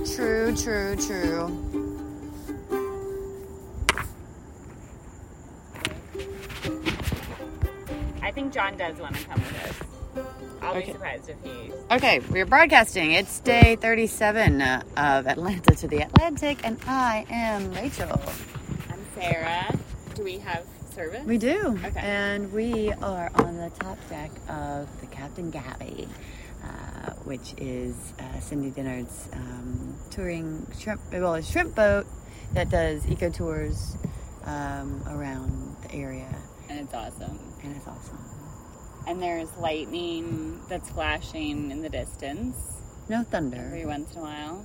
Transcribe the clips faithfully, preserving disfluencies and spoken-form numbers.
True, true, true. I think John does want to come with us. I'll Okay. be surprised if he... Okay, we're broadcasting. It's day thirty-seven uh, of Atlanta to the Atlantic, and I am Rachel. I'm Sarah. Do we have service? We do. Okay. And we are on the top deck of the Captain Galley, uh, which is uh, Cindy Dinard's um, touring shrimp, well, a shrimp boat that does eco tours um, around the area. And it's awesome. And it's awesome. And there's lightning that's flashing in the distance No thunder. every once in a while.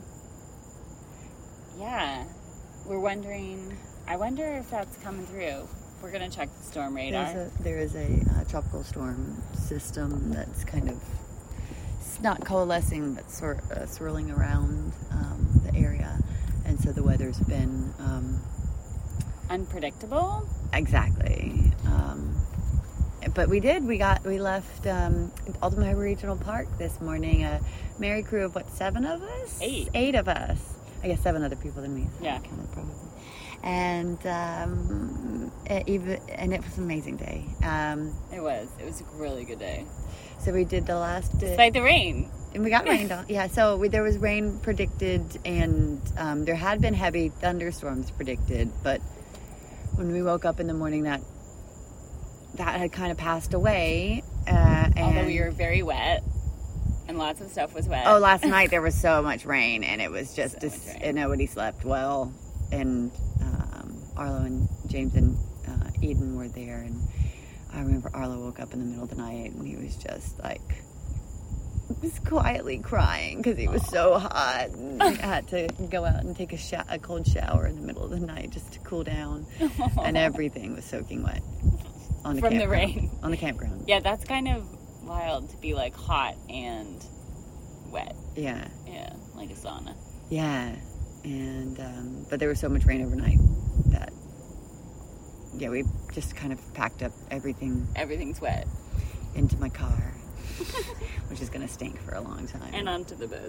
Yeah. We're wondering... I wonder if that's coming through. We're going to check the storm radar. There's a, there is a uh, tropical storm system that's kind of it's not coalescing, but sort uh, swirling around um, the area, and so the weather's been um, Unpredictable? exactly. Um, but we did. We got. We left um, Ultimo Regional Park this morning. A merry crew of what? Seven of us? Eight. Eight of us. I guess seven other people than me. So Yeah. I counted probably. And um, it, even and it was an amazing day. Um, It was. It was a really good day. so we did the last. Despite the rain. And we got rained on. Yeah, so we, there was rain predicted, and um, there had been heavy thunderstorms predicted, but when we woke up in the morning, that that had kind of passed away. Uh, and Although we were very wet. And lots of stuff was wet. Oh, last night there was so much rain, and it was just, So a, much rain. and nobody slept well. And um, Arlo and James and uh, Eden were there, and I remember Arlo woke up in the middle of the night, and he was just like, just quietly crying because he was so hot, and he had to go out and take a, sho- a cold shower in the middle of the night just to cool down, and everything was soaking wet on the From the campground. rain. On the campground. Yeah, that's kind of wild to be like hot and wet. Yeah. Yeah, like a sauna. Yeah, and um, but there was so much rain overnight that yeah, we just kind of packed up everything Everything's wet. into my car, which is gonna stink for a long time. And onto the boat.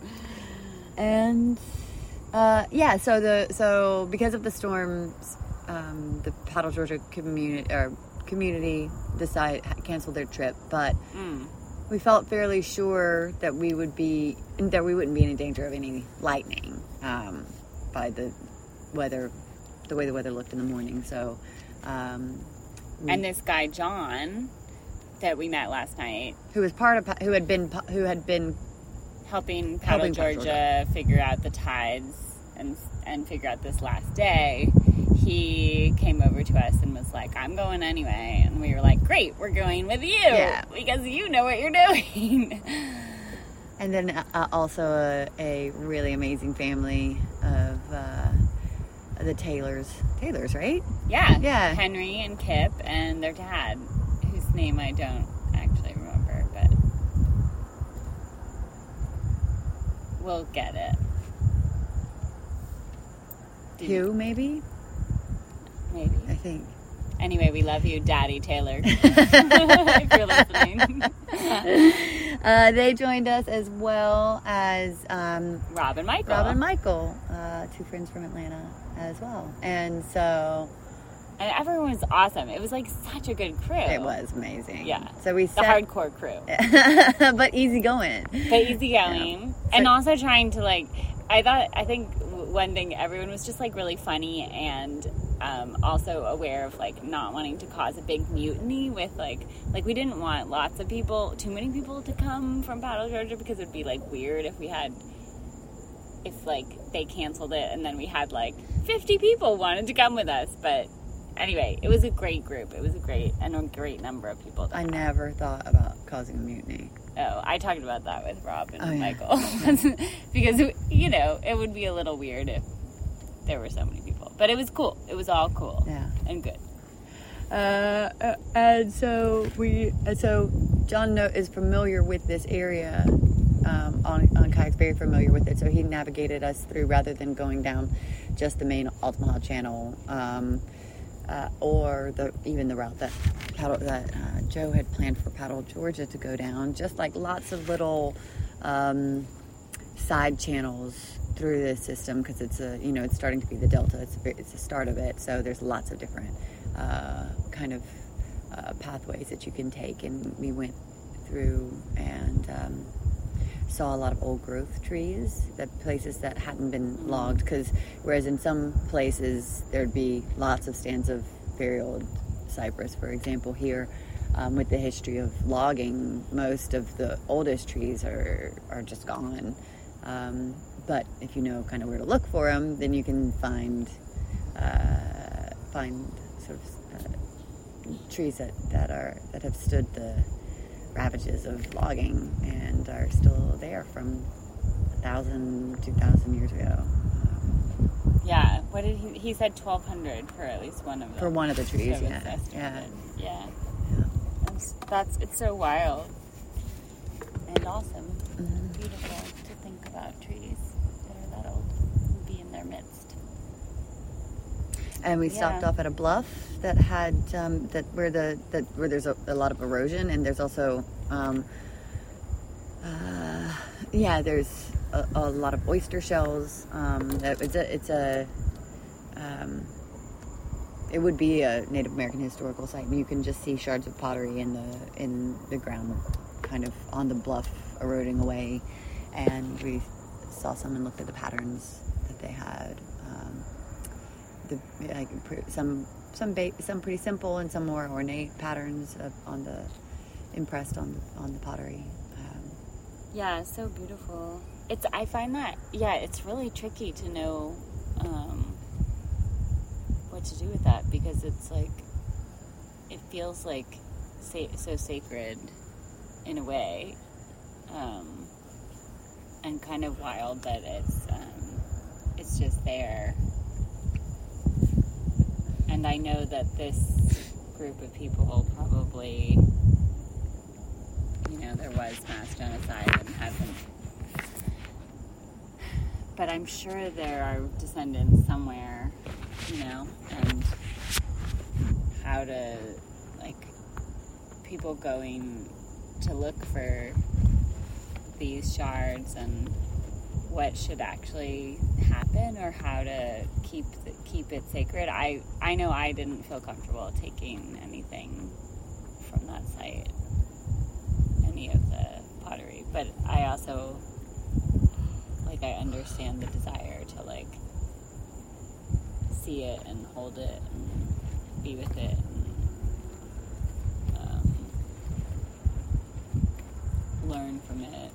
And uh, yeah, so the so because of the storms, um, the Paddle Georgia community or community decided canceled their trip, but Mm. we felt fairly sure that we would be that we wouldn't be in danger of any lightning um, by the weather, the way the weather looked in the morning. So, um, we- And this guy, John, that we met last night, who was part of who had been who had been helping Paddle Helping Paddle Georgia figure out the tides and and figure out this last day, he came over to us and was like, I'm going anyway. And we were like, great, we're going with you. Yeah. Because you know what you're doing. and then uh, also a, a really amazing family of uh, the Taylors. Taylors, right? Yeah. Yeah. Henry and Kip and their dad, whose name I don't actually remember, but we'll get it. Did Hugh, maybe. Maybe. I think. Anyway, we love you, Daddy Taylor. If you're listening. uh, they joined us as well as um, Rob and Michael. Rob and Michael, uh, two friends from Atlanta as well. And so And everyone was awesome. It was like such a good crew. it was amazing. Yeah. So we The sat, hardcore crew. but easy going. But easygoing. Yeah. And So- also trying to like, I thought, I think w- one thing, everyone was just like really funny and um, also aware of like not wanting to cause a big mutiny with like, like we didn't want lots of people, too many people to come from Paddle Georgia because it'd be like weird if we had, if like they canceled it and then we had like fifty people wanted to come with us. But anyway, it was a great group. It was a great, and a great number of people. to I come. never thought about causing a mutiny. Oh, I talked about that with Rob and Oh, yeah. Michael. Because, you know, it would be a little weird if there were so many people. But it was cool. It was all cool. Yeah. And good. Uh, uh, and so we, and so John know, is familiar with this area um, on on kayaks, very familiar with it. So he navigated us through rather than going down just the main Altamaha Channel, um, uh, or the even the route that paddle that uh, Joe had planned for Paddle Georgia to go down. Just like lots of little um, side channels through this system because it's a, you know, it's starting to be the delta. It's a, it's the start of it. So there's lots of different uh, kind of uh, pathways that you can take. And we went through and um, saw a lot of old growth trees, the places that hadn't been logged. Because whereas in some places there'd be lots of stands of very old cypress, for example, here. Um, with the history of logging, most of the oldest trees are, are just gone. Um, but if you know kind of where to look for them, then you can find uh, find sort of uh, trees that, that are that have stood the ravages of logging and are still there from a thousand, two thousand years ago. Yeah. What did he? He said twelve hundred for at least one of them. For one of the trees, So yeah, it's yeah. estimated. Yeah. That's, that's it's so wild and awesome, Mm-hmm. beautiful to think about trees that are that old and be in their midst. And we stopped Yeah. off at a bluff that had um, that where the that where there's a, a lot of erosion, and there's also um, uh, yeah, there's a, a lot of oyster shells. Um, that it's a it's a um, it would be a Native American historical site. You can just see shards of pottery in the in the ground, kind of on the bluff, eroding away. And we saw some and looked at the patterns that they had. Um, the like some some ba- some pretty simple and some more ornate patterns of, on the impressed on the, on the pottery. Um, Yeah, it's so beautiful. It's I find that yeah, it's really tricky to know um, what to do with that because it's like it feels like sa- so sacred in a way, um, and kind of wild that it's um, it's just there. And I know that this group of people probably, you know, there was mass genocide and hasn't. But I'm sure there are descendants somewhere, you know, and how to, like, people going to look for these shards and what should actually happen or how to keep the, keep it sacred. I, I know I didn't feel comfortable taking anything from that site, any of the pottery, but I also, like, I understand the desire to, like, see it and hold it and be with it and um, learn from it.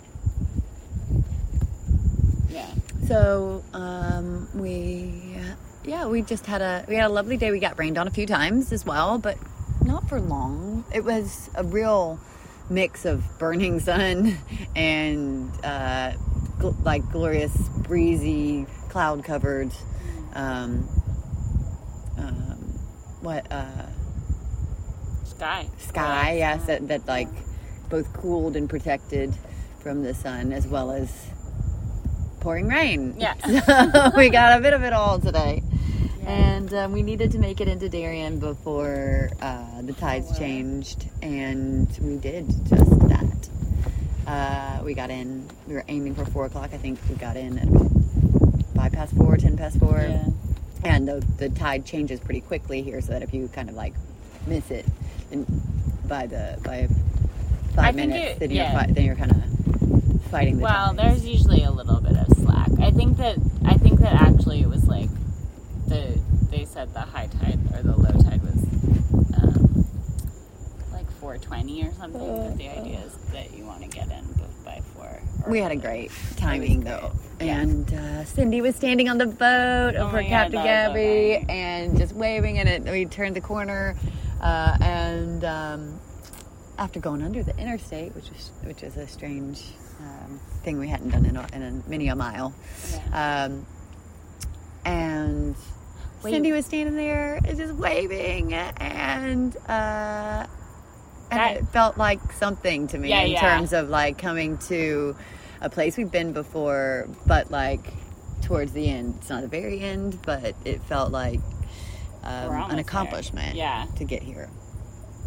Yeah. So um, we, yeah, we just had a we had a lovely day. We got rained on a few times as well, but not for long. It was a real mix of burning sun and uh, gl- like glorious, breezy, cloud covered. Um, um, what uh, Sky. sky? Yeah, Yes, sky. that, that like both cooled and protected from the sun as well as pouring rain. Yeah. So we got a bit of it all today. Yeah. And um, we needed to make it into Darien before uh, the tides wow. changed, and we did just that. Uh, we got in, we were aiming for four o'clock. I think we got in at about five past four, ten past four. Yeah. And the, the tide changes pretty quickly here, so that if you kind of like miss it in, by the by five I think minutes, it- then you're yeah. fi- then you're kind of fighting the Well, tides. there's usually a little bit of slack. I think that I think that actually it was like the they said the high tide or the low tide was um, like four twenty or something. But the idea is that you want to get in by four. We had a great timing great. though, Yeah. and uh, Cindy was standing on the boat Oh over my God, Captain that was so Gabby funny. and just waving, and it. We turned the corner, uh, and um, after going under the interstate, which was which is a strange um, thing we hadn't done in a, in a many a mile, Yeah. um, and Wait. Cindy was standing there just waving, and. Uh, And That- it felt like something to me Yeah, in yeah. terms of like coming to a place we've been before, but like towards the end. It's not the very end, but it felt like We're um, almost an there. accomplishment Yeah. to get here.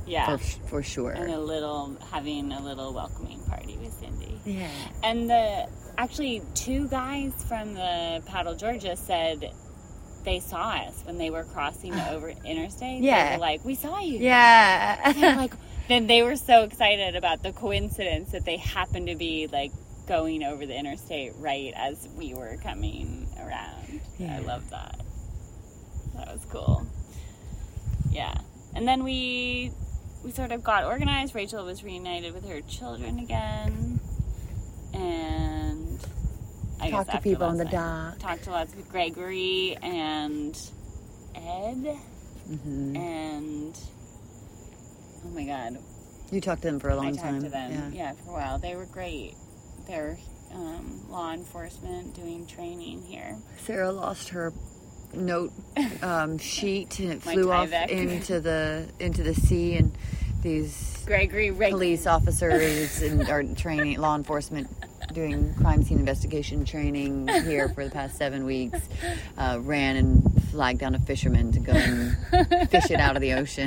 Yeah. For, for sure. And a little, having a little welcoming party with Cindy. Yeah. And the, actually, two guys from the Paddle Georgia said they saw us when they were crossing the over interstate. Yeah. They were like, we saw you. Yeah. And they were like, then they were so excited about the coincidence that they happened to be, like, going over the interstate right as we were coming around. Yeah. I love that. That was cool. Yeah. And then we we sort of got organized. Rachel was reunited with her children again. And I Talk guess to after people on last the night, dock. Talked to lots of Gregory and Ed. Mm-hmm. And oh my God. You talked to them for a long I time. talked to them, Yeah. yeah, for a while. They were great. They're um, law enforcement doing training here. Sarah lost her note um, sheet and it My flew off Tyvek. into the into the sea, and these Gregory Rig- police officers and are training law enforcement doing crime scene investigation training here for the past seven weeks uh, ran and flagged down a fisherman to go and fish it out of the ocean.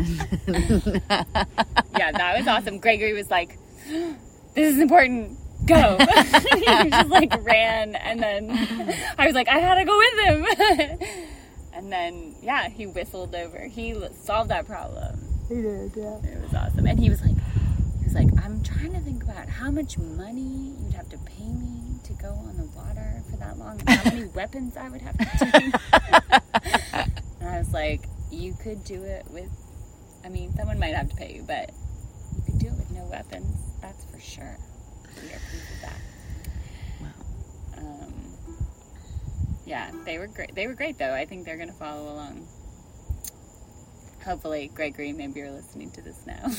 Yeah, that was awesome. Gregory was like, this is important. Go. He just like ran, and then I was like, I had to go with him. And then, yeah, he whistled over. He solved that problem. He did, yeah. It was awesome. And he was like, he was like, I'm trying to think about how much money you'd have to pay me to go on the water for that long, and how many weapons I would have to take. And I was like, you could do it with, I mean, someone might have to pay you, but you could do it with no weapons. That's for sure. We are proof of that. Wow. Um, yeah, they were great. They were great, though. I think they're going to follow along. Hopefully, Gregory, maybe you're listening to this now.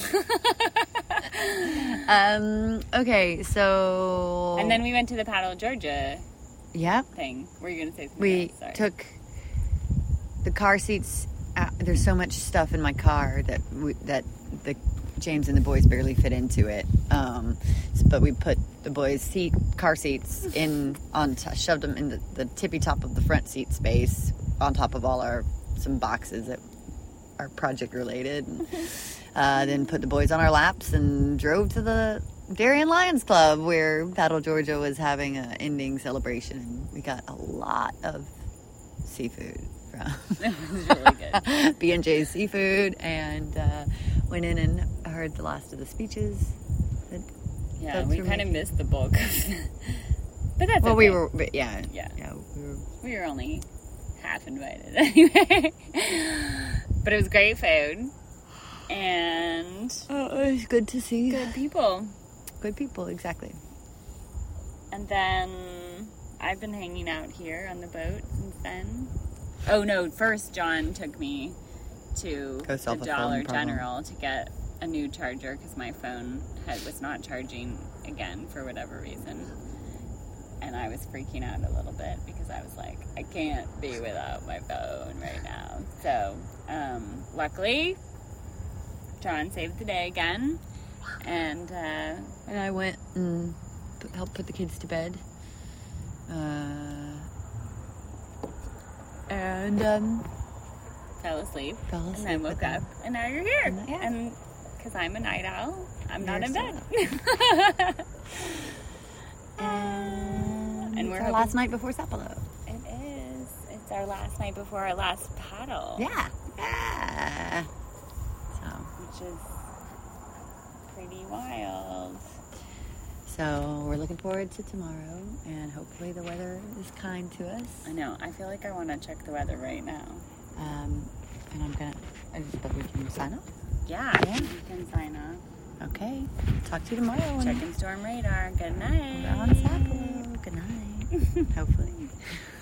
um. Okay, so... And then we went to the Paddle Georgia Yep. thing. Were you going to say something We else? Sorry. took the car seats out. There's so much stuff in my car that we, that the James and the boys barely fit into it. Um, but we put the boys' seat car seats in on t- shoved them in the, the tippy top of the front seat space on top of all our some boxes that are project related. And, uh, then put the boys on our laps and drove to the Darien Lions Club where Paddle Georgia was having an ending celebration. And we got a lot of seafood from It was really good. B and J's Seafood, and uh, went in and heard the last of the speeches. That Yeah, folks we were kind of making. missed the bulk. But that's Well, okay. we were, but yeah, Yeah. yeah, we were. We were only half invited anyway. But it was great food. And Oh, it was good to see good people. good people, exactly. And then I've been hanging out here on the boat since then. Oh no, first John took me to Go the solve a Dollar phone problem. General to get a new charger because my phone had, was not charging again for whatever reason. And I was freaking out a little bit because I was like, I can't be without my phone right now. So, um, luckily, John saved the day again. And, uh, And I went and put, helped put the kids to bed. Uh, and um, fell asleep. fell And asleep. then woke with them. up, and now you're here. And- yeah. And because I'm a night owl, I'm not You're in so bed. And, And it's we're our hoping- last night before Sapelo. It is. It's our last night before our last paddle. Yeah. Yeah. So, Which is pretty wild. so we're looking forward to tomorrow, and hopefully the weather is kind to us. I know. I feel like I want to check the weather right now. Um, and I'm gonna, I just, but we can sign off. Yeah, Yeah. you can sign off. Okay. Talk to you tomorrow. when Check in storm radar. Good night. we're on Sapelo. Good night. Hopefully.